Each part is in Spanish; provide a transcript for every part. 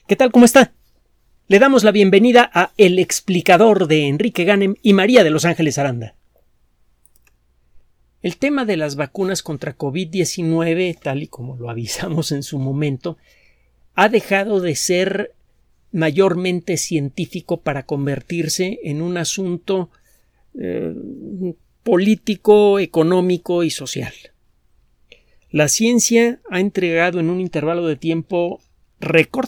¿Qué tal? ¿Cómo está? Le damos la bienvenida a El Explicador de Enrique Ganem y María de Los Ángeles Aranda. El tema de las vacunas contra COVID-19, tal y como lo avisamos en su momento, ha dejado de ser mayormente científico para convertirse en un asunto político, económico y social. La ciencia ha entregado en un intervalo de tiempo récord,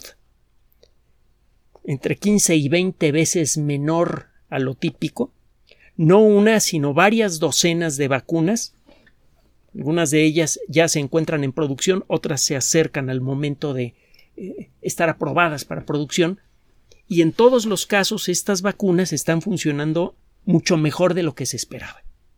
entre 15 y 20 veces menor a lo típico, no una, sino varias docenas de vacunas. Algunas de ellas ya se encuentran en producción, otras se acercan al momento de estar aprobadas para producción, y en todos los casos estas vacunas están funcionando mucho mejor de lo que se esperaba.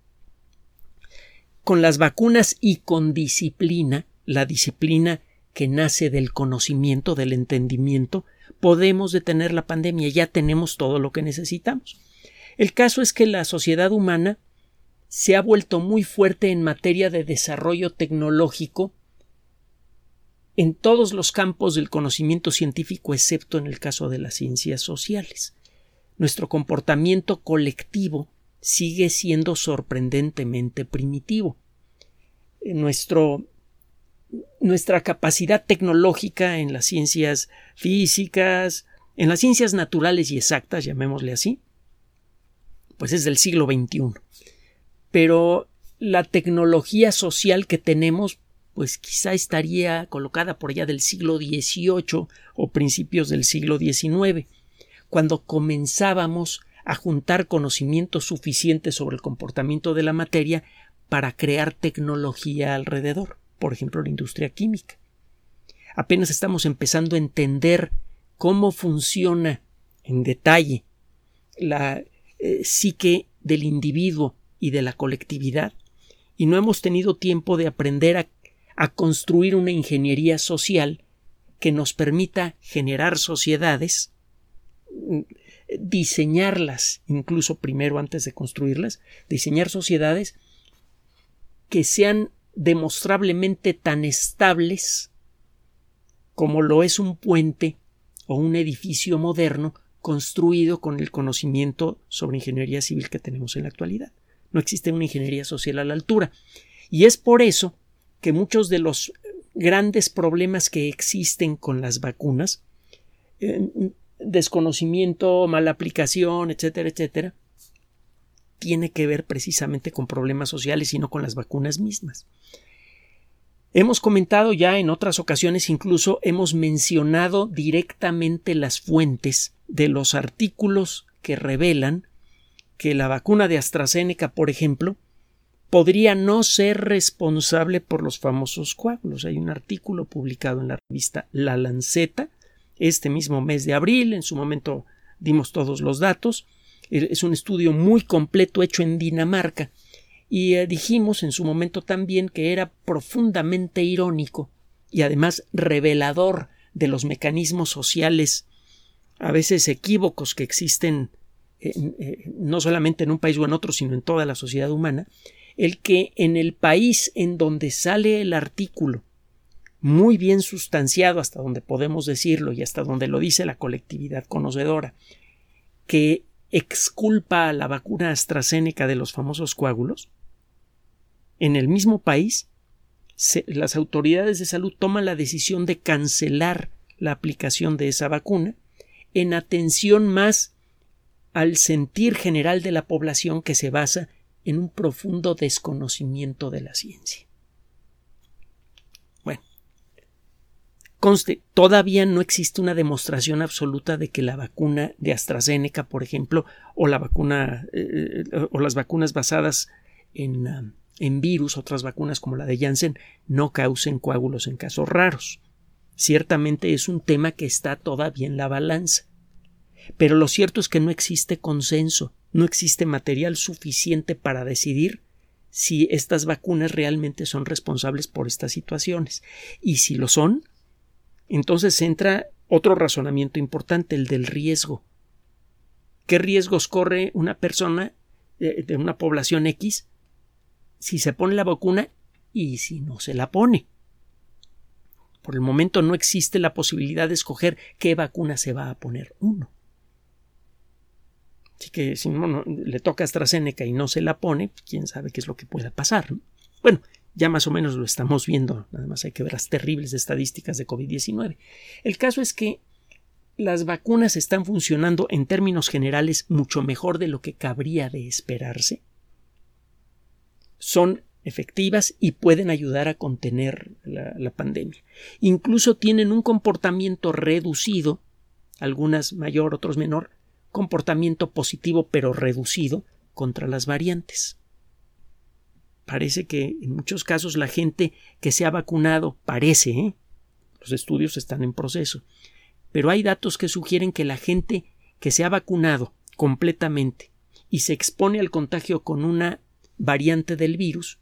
Con las vacunas y con disciplina, la disciplina que nace del conocimiento, del entendimiento, podemos detener la pandemia, ya tenemos todo lo que necesitamos. El caso es que la sociedad humana se ha vuelto muy fuerte en materia de desarrollo tecnológico en todos los campos del conocimiento científico, excepto en el caso de las ciencias sociales. Nuestro comportamiento colectivo sigue siendo sorprendentemente primitivo. Nuestra capacidad tecnológica en las ciencias físicas, en las ciencias naturales y exactas, llamémosle así, pues es del siglo XXI. Pero la tecnología social que tenemos, pues quizá estaría colocada por allá del siglo XVIII o principios del siglo XIX, cuando comenzábamos a juntar conocimiento suficiente sobre el comportamiento de la materia para crear tecnología alrededor. Por ejemplo, la industria química. Apenas estamos empezando a entender cómo funciona en detalle la psique del individuo y de la colectividad, y no hemos tenido tiempo de aprender a construir una ingeniería social que nos permita generar sociedades, diseñarlas, incluso primero antes de construirlas, diseñar sociedades que sean demostrablemente tan estables como lo es un puente o un edificio moderno construido con el conocimiento sobre ingeniería civil que tenemos en la actualidad. No existe una ingeniería social a la altura. Y es por eso que muchos de los grandes problemas que existen con las vacunas, desconocimiento, mala aplicación, etcétera, etcétera, tiene que ver precisamente con problemas sociales y no con las vacunas mismas. Hemos comentado ya en otras ocasiones, incluso hemos mencionado directamente las fuentes de los artículos que revelan que la vacuna de AstraZeneca, por ejemplo, podría no ser responsable por los famosos coágulos. Hay un artículo publicado en la revista La Lanceta este mismo mes de abril, en su momento dimos todos los datos. Es un estudio muy completo hecho en Dinamarca y dijimos en su momento también que era profundamente irónico y además revelador de los mecanismos sociales a veces equívocos que existen no solamente en un país o en otro, sino en toda la sociedad humana, el que en el país en donde sale el artículo, muy bien sustanciado hasta donde podemos decirlo y hasta donde lo dice la colectividad conocedora, que exculpa a la vacuna AstraZeneca de los famosos coágulos, en el mismo país las autoridades de salud toman la decisión de cancelar la aplicación de esa vacuna en atención más al sentir general de la población que se basa en un profundo desconocimiento de la ciencia. Bueno, conste, todavía no existe una demostración absoluta de que la vacuna de AstraZeneca, por ejemplo, o la vacuna o las vacunas basadas en virus, otras vacunas como la de Janssen, no causen coágulos en casos raros. Ciertamente es un tema que está todavía en la balanza. Pero lo cierto es que no existe consenso, no existe material suficiente para decidir si estas vacunas realmente son responsables por estas situaciones. Y si lo son, entonces entra otro razonamiento importante, el del riesgo. ¿Qué riesgos corre una persona de una población X si se pone la vacuna y si no se la pone? Por el momento no existe la posibilidad de escoger qué vacuna se va a poner uno. Así que si uno le toca AstraZeneca y no se la pone, quién sabe qué es lo que pueda pasar, ¿no? Bueno, ya más o menos lo estamos viendo, nada más hay que ver las terribles estadísticas de COVID-19. El caso es que las vacunas están funcionando en términos generales mucho mejor de lo que cabría de esperarse. Son efectivas y pueden ayudar a contener la pandemia. Incluso tienen un comportamiento reducido, algunas mayor, otros menor, comportamiento positivo pero reducido contra las variantes. Parece que en muchos casos la gente que se ha vacunado los estudios están en proceso, pero hay datos que sugieren que la gente que se ha vacunado completamente y se expone al contagio con una variante del virus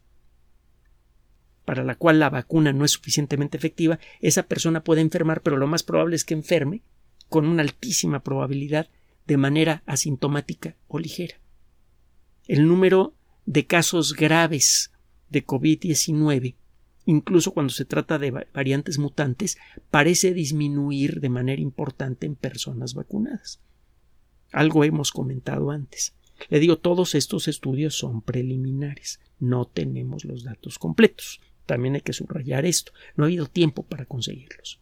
para la cual la vacuna no es suficientemente efectiva, esa persona puede enfermar, pero lo más probable es que enferme con una altísima probabilidad de manera asintomática o ligera. El número de casos graves de COVID-19, incluso cuando se trata de variantes mutantes, parece disminuir de manera importante en personas vacunadas. Algo hemos comentado antes. Le digo, todos estos estudios son preliminares. No tenemos los datos completos. También hay que subrayar esto. No ha habido tiempo para conseguirlos.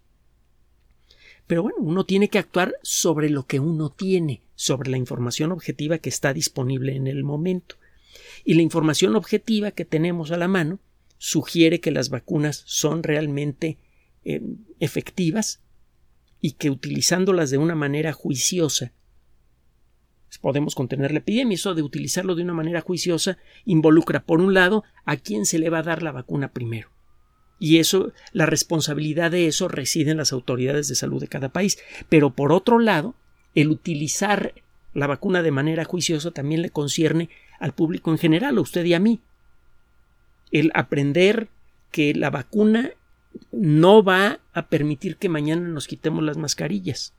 Pero bueno, uno tiene que actuar sobre lo que uno tiene, sobre la información objetiva que está disponible en el momento. Y la información objetiva que tenemos a la mano sugiere que las vacunas son realmente efectivas y que utilizándolas de una manera juiciosa podemos contener la epidemia. Eso de utilizarlo de una manera juiciosa involucra, por un lado, a quién se le va a dar la vacuna primero. Y eso, la responsabilidad de eso reside en las autoridades de salud de cada país. Pero por otro lado, el utilizar la vacuna de manera juiciosa también le concierne al público en general, a usted y a mí. El aprender que la vacuna no va a permitir que mañana nos quitemos las mascarillas,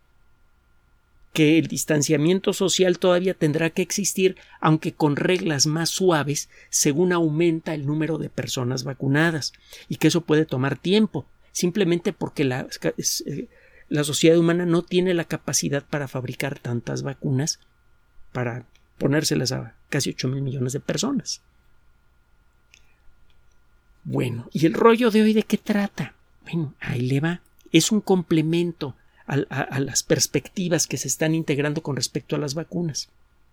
que el distanciamiento social todavía tendrá que existir, aunque con reglas más suaves según aumenta el número de personas vacunadas, y que eso puede tomar tiempo, simplemente porque la sociedad humana no tiene la capacidad para fabricar tantas vacunas para ponérselas a casi 8,000 millones de personas. Bueno, ¿y el rollo de hoy de qué trata? Bueno, ahí le va. Es un complemento a las perspectivas que se están integrando con respecto a las vacunas.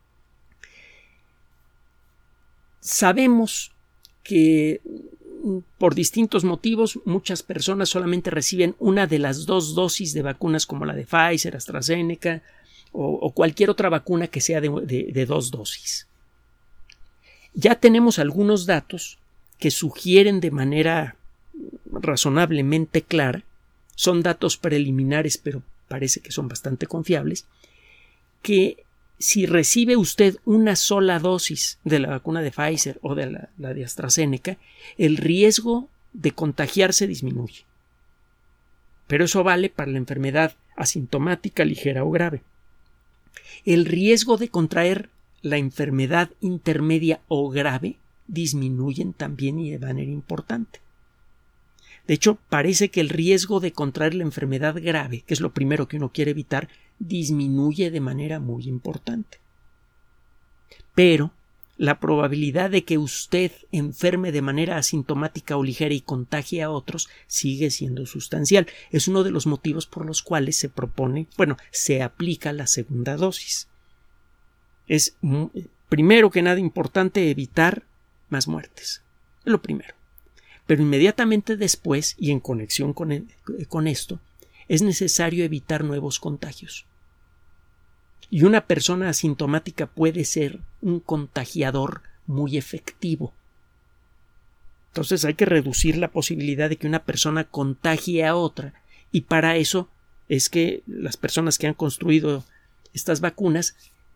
Sabemos que por distintos motivos muchas personas solamente reciben una de las 2 dosis de vacunas como la de Pfizer, AstraZeneca o cualquier otra vacuna que sea de 2 dosis. Ya tenemos algunos datos que sugieren de manera razonablemente clara, son datos preliminares pero parece que son bastante confiables, que si recibe usted una sola dosis de la vacuna de Pfizer o de la de AstraZeneca, el riesgo de contagiarse disminuye. Pero eso vale para la enfermedad asintomática, ligera o grave. El riesgo de contraer la enfermedad intermedia o grave disminuyen también y de manera importante. De hecho, parece que el riesgo de contraer la enfermedad grave, que es lo primero que uno quiere evitar, disminuye de manera muy importante. Pero la probabilidad de que usted enferme de manera asintomática o ligera y contagie a otros sigue siendo sustancial. Es uno de los motivos por los cuales se aplica la segunda dosis. Es primero que nada importante evitar más muertes. Es lo primero. Pero inmediatamente después, y en conexión con esto, es necesario evitar nuevos contagios. Y una persona asintomática puede ser un contagiador muy efectivo. Entonces hay que reducir la posibilidad de que una persona contagie a otra, y para eso es que las personas que han construido estas vacunas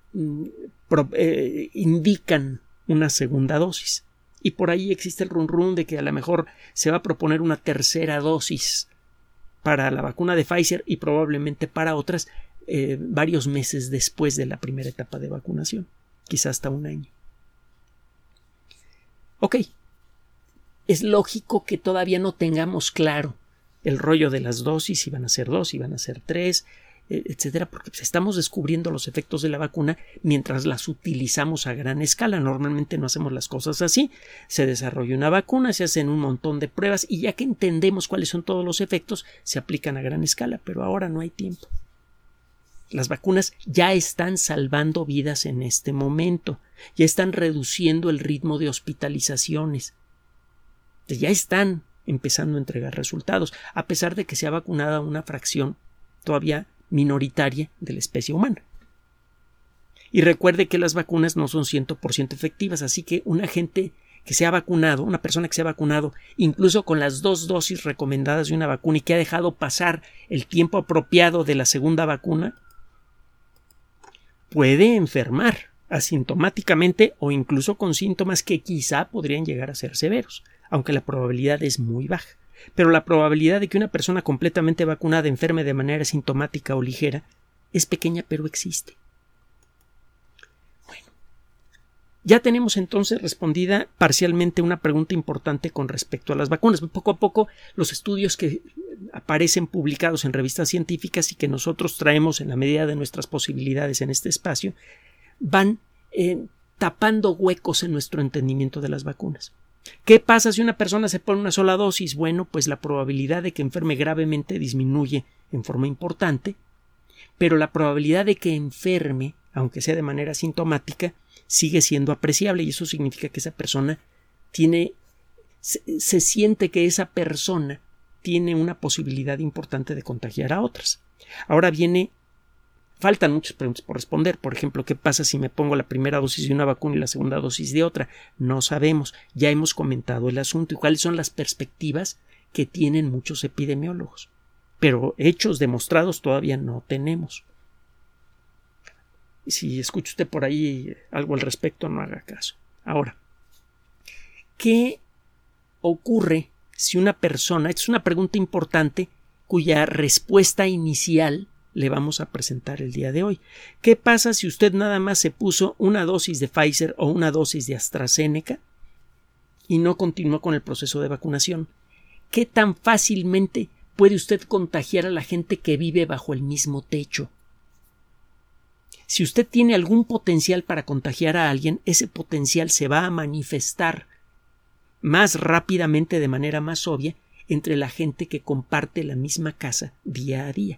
indican una segunda dosis. Y por ahí existe el run de que a lo mejor se va a proponer una tercera dosis para la vacuna de Pfizer y probablemente para otras varios meses después de la primera etapa de vacunación, quizás hasta 1 año. Ok, es lógico que todavía no tengamos claro el rollo de las dosis, si van a ser 2, si van a ser 3, etcétera, porque estamos descubriendo los efectos de la vacuna mientras las utilizamos a gran escala. Normalmente no hacemos las cosas así. Se desarrolla una vacuna, se hacen un montón de pruebas y ya que entendemos cuáles son todos los efectos, se aplican a gran escala, pero ahora no hay tiempo. Las vacunas ya están salvando vidas en este momento, ya están reduciendo el ritmo de hospitalizaciones, ya están empezando a entregar resultados, a pesar de que se ha vacunado a una fracción todavía minoritaria de la especie humana. Y recuerde que las vacunas no son 100% efectivas, así que una gente que se ha vacunado, una persona que se ha vacunado, incluso con las 2 dosis recomendadas de una vacuna y que ha dejado pasar el tiempo apropiado de la segunda vacuna, puede enfermar asintomáticamente o incluso con síntomas que quizá podrían llegar a ser severos, aunque la probabilidad es muy baja. Pero la probabilidad de que una persona completamente vacunada enferme de manera asintomática o ligera es pequeña, pero existe. Bueno, ya tenemos entonces respondida parcialmente una pregunta importante con respecto a las vacunas. Poco a poco los estudios que aparecen publicados en revistas científicas y que nosotros traemos en la medida de nuestras posibilidades en este espacio van tapando huecos en nuestro entendimiento de las vacunas. ¿Qué pasa si una persona se pone una sola dosis? Bueno, pues la probabilidad de que enferme gravemente disminuye en forma importante, pero la probabilidad de que enferme, aunque sea de manera asintomática, sigue siendo apreciable y eso significa que esa persona se siente que esa persona tiene una posibilidad importante de contagiar a otras. Ahora faltan muchas preguntas por responder. Por ejemplo, ¿qué pasa si me pongo la primera dosis de una vacuna y la segunda dosis de otra? No sabemos. Ya hemos comentado el asunto y cuáles son las perspectivas que tienen muchos epidemiólogos. Pero hechos demostrados todavía no tenemos. Si escucha usted por ahí algo al respecto, no haga caso. Ahora, ¿qué ocurre si una persona? Esta es una pregunta importante cuya respuesta inicial le vamos a presentar el día de hoy. ¿Qué pasa si usted nada más se puso una dosis de Pfizer o una dosis de AstraZeneca y no continuó con el proceso de vacunación? ¿Qué tan fácilmente puede usted contagiar a la gente que vive bajo el mismo techo? Si usted tiene algún potencial para contagiar a alguien, ese potencial se va a manifestar más rápidamente, de manera más obvia, entre la gente que comparte la misma casa día a día.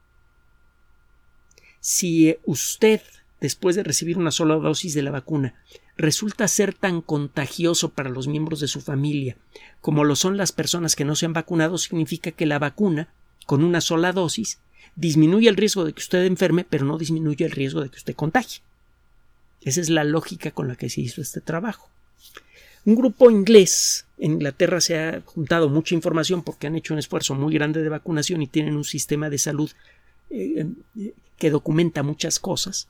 Si usted, después de recibir una sola dosis de la vacuna, resulta ser tan contagioso para los miembros de su familia como lo son las personas que no se han vacunado, significa que la vacuna, con una sola dosis, disminuye el riesgo de que usted enferme, pero no disminuye el riesgo de que usted contagie. Esa es la lógica con la que se hizo este trabajo. Un grupo inglés, en Inglaterra se ha juntado mucha información porque han hecho un esfuerzo muy grande de vacunación y tienen un sistema de salud que documenta muchas cosas.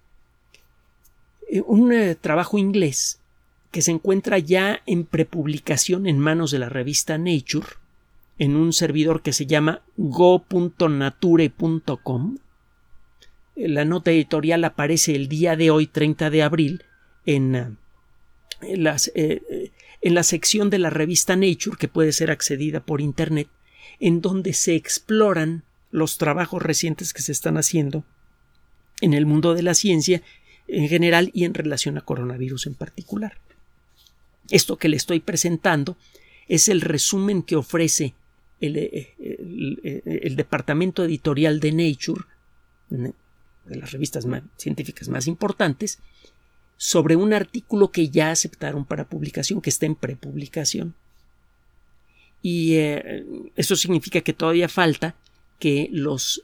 Un trabajo inglés que se encuentra ya en prepublicación en manos de la revista Nature, en un servidor que se llama go.nature.com. La nota editorial aparece el día de hoy, 30 de abril, en la sección de la revista Nature, que puede ser accedida por Internet, en donde se exploran los trabajos recientes que se están haciendo en el mundo de la ciencia en general y en relación a coronavirus en particular. Esto que le estoy presentando es el resumen que ofrece el departamento editorial de Nature, de las revistas científicas más importantes, sobre un artículo que ya aceptaron para publicación, que está en prepublicación. Y eso significa que todavía falta que los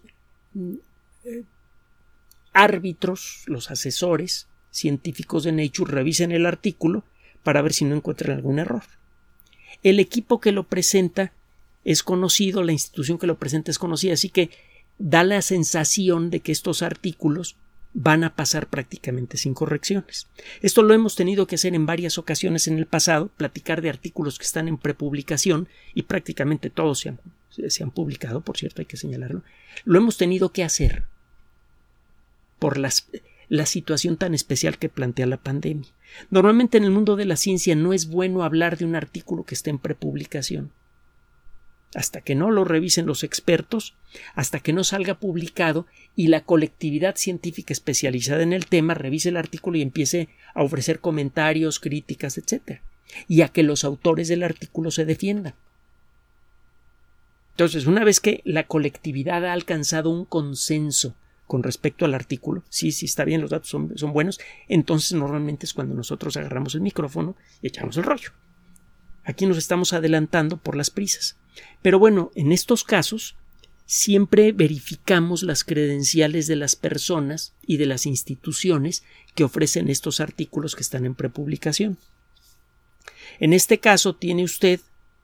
árbitros, los asesores científicos de Nature revisen el artículo para ver si no encuentran algún error. El equipo que lo presenta es conocido, la institución que lo presenta es conocida, así que da la sensación de que estos artículos van a pasar prácticamente sin correcciones. Esto lo hemos tenido que hacer en varias ocasiones en el pasado, platicar de artículos que están en prepublicación y prácticamente todos se han publicado, por cierto, hay que señalarlo. Lo hemos tenido que hacer por la situación tan especial que plantea la pandemia. Normalmente en el mundo de la ciencia no es bueno hablar de un artículo que esté en prepublicación. hasta que no lo revisen los expertos, hasta que no salga publicado y la colectividad científica especializada en el tema revise el artículo y empiece a ofrecer comentarios, críticas, etc. Y a que los autores del artículo se defiendan. Entonces, una vez que la colectividad ha alcanzado un consenso con respecto al artículo, sí, está bien, los datos son buenos, entonces normalmente es cuando nosotros agarramos el micrófono y echamos el rollo. Aquí nos estamos adelantando por las prisas. Pero bueno, en estos casos siempre verificamos las credenciales de las personas y de las instituciones que ofrecen estos artículos que están en prepublicación. En este caso tiene usted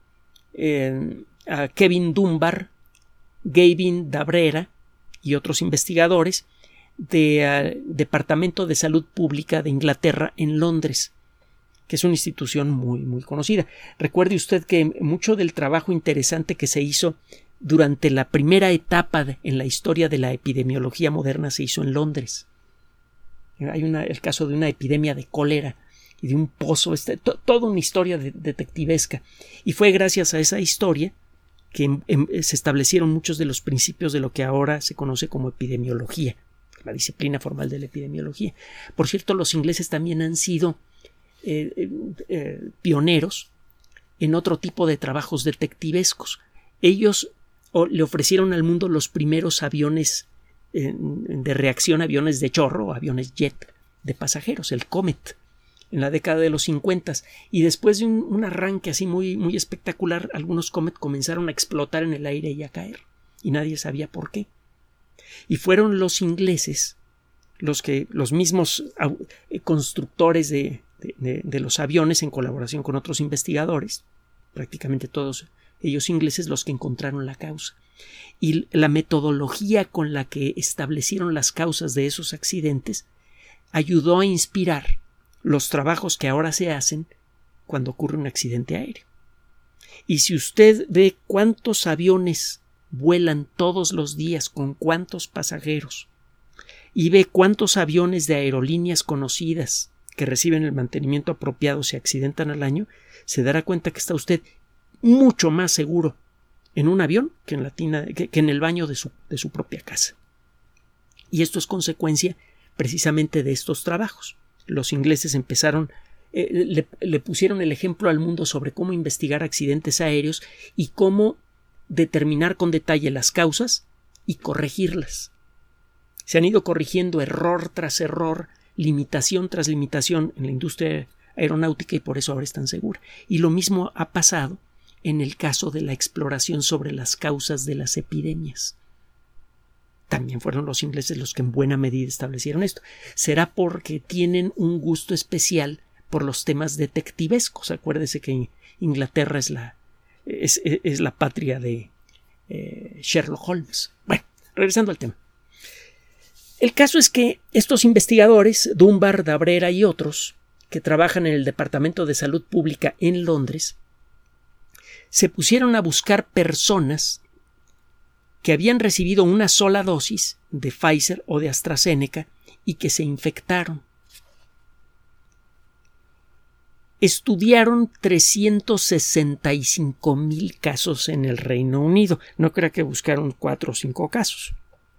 a Kevin Dunbar, Gavin Dabrera y otros investigadores del Departamento de Salud Pública de Inglaterra en Londres, que es una institución muy conocida. Recuerde usted que mucho del trabajo interesante que se hizo durante la primera etapa en la historia de la epidemiología moderna se hizo en Londres. Hay el caso de una epidemia de cólera y de un pozo, toda una historia detectivesca. Y fue gracias a esa historia que se establecieron muchos de los principios de lo que ahora se conoce como epidemiología, la disciplina formal de la epidemiología. Por cierto, los ingleses también han sido pioneros en otro tipo de trabajos detectivescos. Ellos le ofrecieron al mundo los primeros aviones de reacción, aviones de chorro, aviones jet de pasajeros, el Comet, en la década de los 50, y después de un arranque así muy espectacular, algunos Comet comenzaron a explotar en el aire y a caer, y nadie sabía por qué. Y fueron los ingleses los mismos constructores de los aviones, en colaboración con otros investigadores, prácticamente todos ellos ingleses, los que encontraron la causa. Y la metodología con la que establecieron las causas de esos accidentes ayudó a inspirar los trabajos que ahora se hacen cuando ocurre un accidente aéreo. Y si usted ve cuántos aviones vuelan todos los días con cuántos pasajeros y ve cuántos aviones de aerolíneas conocidas que reciben el mantenimiento apropiado se accidentan al año, se dará cuenta que está usted mucho más seguro en un avión que en el baño de su propia casa. Y esto es consecuencia precisamente de estos trabajos. Los ingleses empezaron, le pusieron el ejemplo al mundo sobre cómo investigar accidentes aéreos y cómo determinar con detalle las causas y corregirlas. Se han ido corrigiendo error tras error, limitación tras limitación en la industria aeronáutica, y por eso ahora es tan segura. Y lo mismo ha pasado en el caso de la exploración sobre las causas de las epidemias. También fueron los ingleses los que en buena medida establecieron esto. Será porque tienen un gusto especial por los temas detectivescos. Acuérdese que Inglaterra es la patria de Sherlock Holmes. Bueno, regresando al tema. El caso es que estos investigadores, Dunbar, Dabrera y otros, que trabajan en el Departamento de Salud Pública en Londres, se pusieron a buscar personas que habían recibido una sola dosis de Pfizer o de AstraZeneca y que se infectaron. Estudiaron 365,000 casos en el Reino Unido. No crea que buscaron 4 o 5 casos.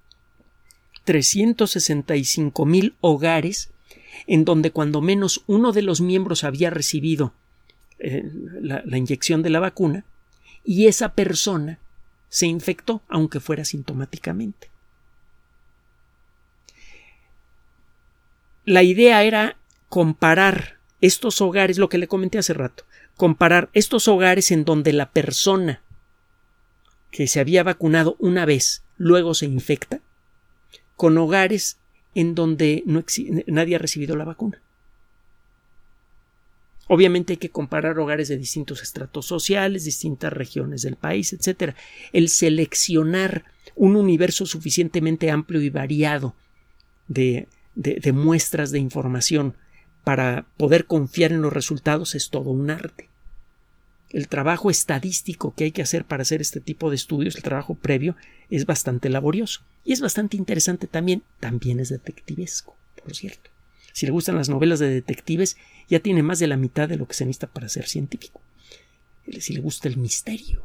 365,000 hogares en donde cuando menos uno de los miembros había recibido la inyección de la vacuna y esa persona se infectó, aunque fuera sintomáticamente. La idea era comparar estos hogares, lo que le comenté hace rato, comparar estos hogares en donde la persona que se había vacunado una vez luego se infecta, con hogares en donde nadie ha recibido la vacuna. Obviamente hay que comparar hogares de distintos estratos sociales, distintas regiones del país, etc. El seleccionar un universo suficientemente amplio y variado de muestras de información para poder confiar en los resultados es todo un arte. El trabajo estadístico que hay que hacer para hacer este tipo de estudios, el trabajo previo, es bastante laborioso y es bastante interesante también. También es detectivesco, por cierto. Si le gustan las novelas de detectives, ya tiene más de la mitad de lo que se necesita para ser científico. Si le gusta el misterio.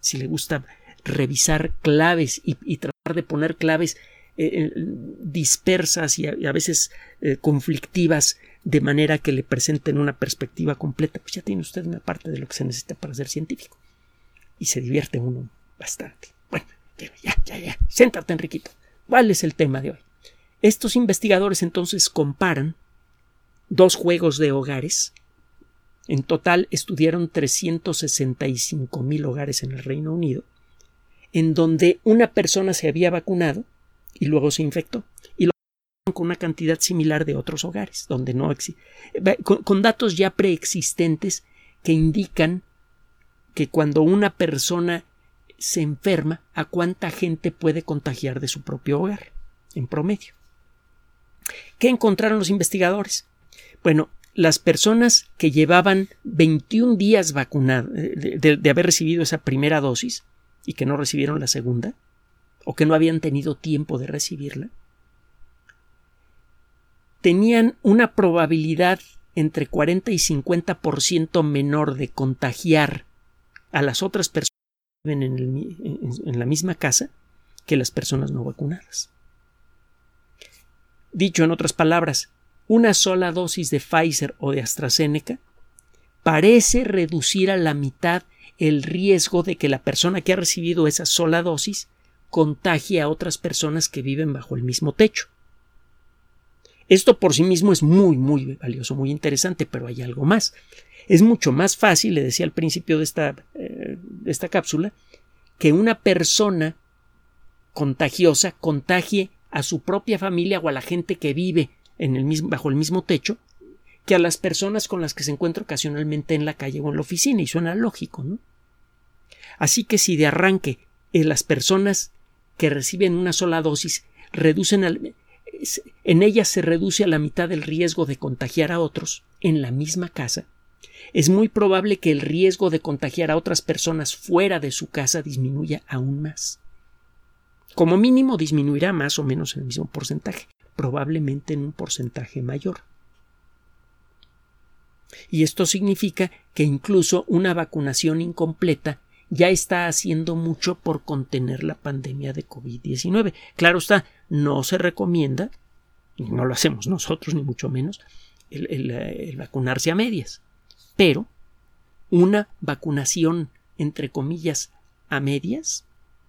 si le gusta revisar claves y tratar de poner claves dispersas y a veces conflictivas, de manera que le presenten una perspectiva completa, pues ya tiene usted una parte de lo que se necesita para ser científico. Y se divierte uno bastante. Bueno, ya. Siéntate, Enriquito. ¿Cuál es el tema de hoy? Estos investigadores entonces comparan 2 juegos de hogares. En total estudiaron 365,000 hogares en el Reino Unido, en donde una persona se había vacunado y luego se infectó, y lo con una cantidad similar de otros hogares, donde no con datos ya preexistentes que indican que cuando una persona se enferma, a cuánta gente puede contagiar de su propio hogar, en promedio. ¿Qué encontraron los investigadores? Bueno, las personas que llevaban 21 días vacunadas, de haber recibido esa primera dosis y que no recibieron la segunda, o que no habían tenido tiempo de recibirla, tenían una probabilidad entre 40 y 50% menor de contagiar a las otras personas que viven en la misma casa que las personas no vacunadas. Dicho en otras palabras, una sola dosis de Pfizer o de AstraZeneca parece reducir a la mitad el riesgo de que la persona que ha recibido esa sola dosis contagie a otras personas que viven bajo el mismo techo. Esto por sí mismo es muy, muy valioso, muy interesante, pero hay algo más. Es mucho más fácil, le decía al principio de esta cápsula, que una persona contagiosa contagie a su propia familia o a la gente que vive bajo el mismo techo, que a las personas con las que se encuentra ocasionalmente en la calle o en la oficina, y suena lógico, ¿no? Así que si de arranque las personas que reciben una sola dosis en ellas se reduce a la mitad el riesgo de contagiar a otros en la misma casa, es muy probable que el riesgo de contagiar a otras personas fuera de su casa disminuya aún más. Como mínimo disminuirá más o menos en el mismo porcentaje, probablemente en un porcentaje mayor. Y esto significa que incluso una vacunación incompleta ya está haciendo mucho por contener la pandemia de COVID-19. Claro está, no se recomienda, no lo hacemos nosotros ni mucho menos, el vacunarse a medias. Pero una vacunación, entre comillas, a medias,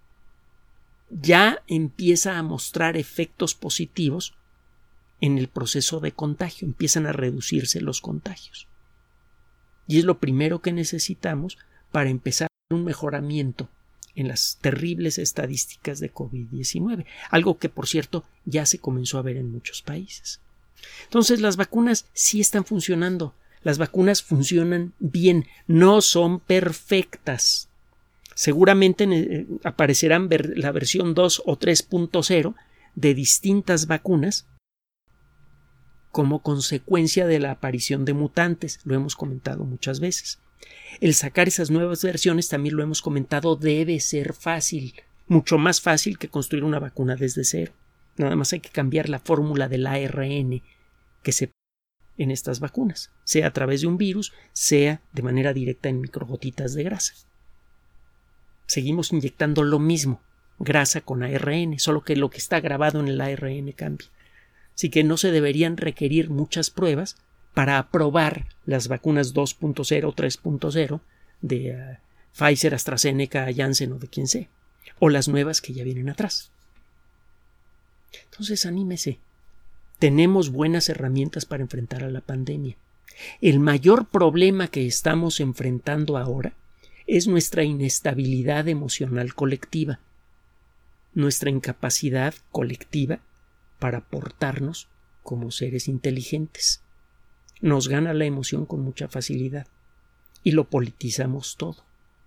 ya empieza a mostrar efectos positivos en el proceso de contagio, empiezan a reducirse los contagios. Y es lo primero que necesitamos para empezar un mejoramiento en las terribles estadísticas de COVID-19, algo que, por cierto, ya se comenzó a ver en muchos países. Entonces, las vacunas sí están funcionando, las vacunas funcionan bien, no son perfectas. Seguramente aparecerán la versión 2 o 3.0 de distintas vacunas como consecuencia de la aparición de mutantes, lo hemos comentado muchas veces. El sacar esas nuevas versiones, también lo hemos comentado, debe ser fácil, mucho más fácil que construir una vacuna desde cero. Nada más hay que cambiar la fórmula del ARN que se en estas vacunas, sea a través de un virus, sea de manera directa en microgotitas de grasa. Seguimos inyectando lo mismo, grasa con ARN, solo que lo que está grabado en el ARN cambia. Así que no se deberían requerir muchas pruebas para aprobar las vacunas 2.0 o 3.0 de Pfizer, AstraZeneca, Janssen o de quien sea, o las nuevas que ya vienen atrás. Entonces, anímese. Tenemos buenas herramientas para enfrentar a la pandemia. El mayor problema que estamos enfrentando ahora es nuestra inestabilidad emocional colectiva, nuestra incapacidad colectiva para portarnos como seres inteligentes. Nos gana la emoción con mucha facilidad y lo politizamos todo.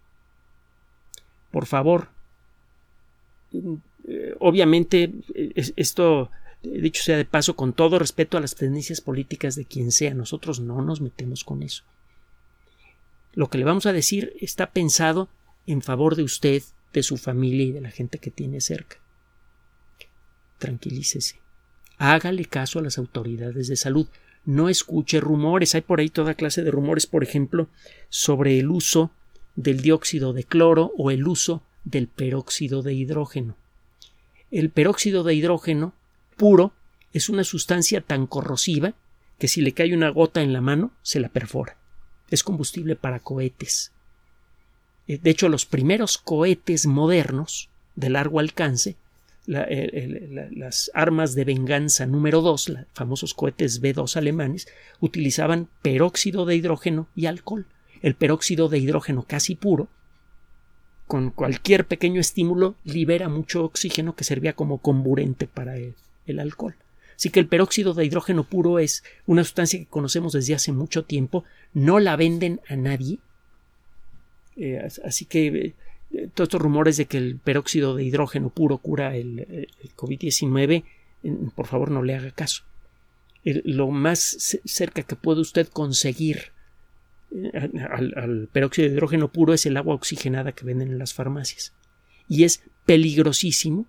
Por favor, obviamente esto, dicho sea de paso, con todo respeto a las tendencias políticas de quien sea, nosotros no nos metemos con eso. Lo que le vamos a decir está pensado en favor de usted, de su familia y de la gente que tiene cerca. Tranquilícese. Hágale caso a las autoridades de salud. No escuche rumores. Hay por ahí toda clase de rumores, por ejemplo, sobre el uso del dióxido de cloro o el uso del peróxido de hidrógeno. El peróxido de hidrógeno puro es una sustancia tan corrosiva que si le cae una gota en la mano se la perfora. Es combustible para cohetes. De hecho, los primeros cohetes modernos de largo alcance, las armas de venganza número 2, los famosos cohetes B-2 alemanes, utilizaban peróxido de hidrógeno y alcohol. El peróxido de hidrógeno casi puro, con cualquier pequeño estímulo, libera mucho oxígeno que servía como comburente para el alcohol. Así que el peróxido de hidrógeno puro es una sustancia que conocemos desde hace mucho tiempo, no la venden a nadie. Así que todos estos rumores de que el peróxido de hidrógeno puro cura el COVID-19, por favor no le haga caso. Lo más cerca que puede usted conseguir al peróxido de hidrógeno puro es el agua oxigenada que venden en las farmacias. Y es peligrosísimo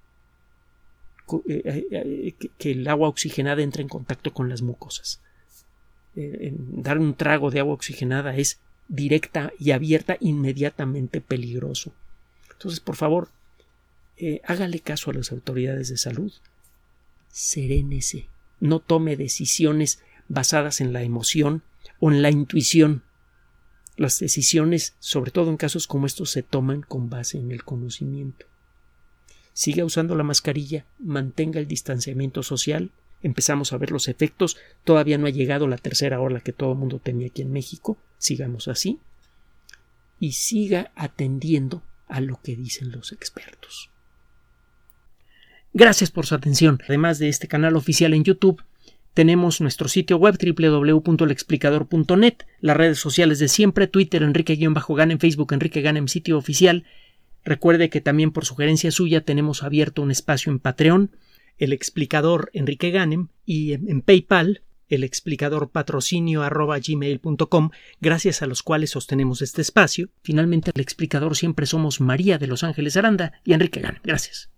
que el agua oxigenada entre en contacto con las mucosas. Dar un trago de agua oxigenada es directa y abierta inmediatamente peligroso. Entonces, por favor, hágale caso a las autoridades de salud. Serénese. No tome decisiones basadas en la emoción o en la intuición. Las decisiones, sobre todo en casos como estos, se toman con base en el conocimiento. Siga usando la mascarilla, mantenga el distanciamiento social. Empezamos a ver los efectos. Todavía no ha llegado la tercera ola que todo el mundo temía aquí en México. Sigamos así. Y siga atendiendo a lo que dicen los expertos. Gracias por su atención. Además de este canal oficial en YouTube, tenemos nuestro sitio web www.lexplicador.net, las redes sociales de siempre, Twitter Enrique-Ganem, Facebook Enrique Ganem, sitio oficial. Recuerde que también por sugerencia suya tenemos abierto un espacio en Patreon, el explicador Enrique Ganem, y en PayPal, el explicador patrocinio@gmail.com, gracias a los cuales sostenemos este espacio. Finalmente, el explicador siempre somos María de Los Ángeles Aranda y Enrique Ganem. Gracias.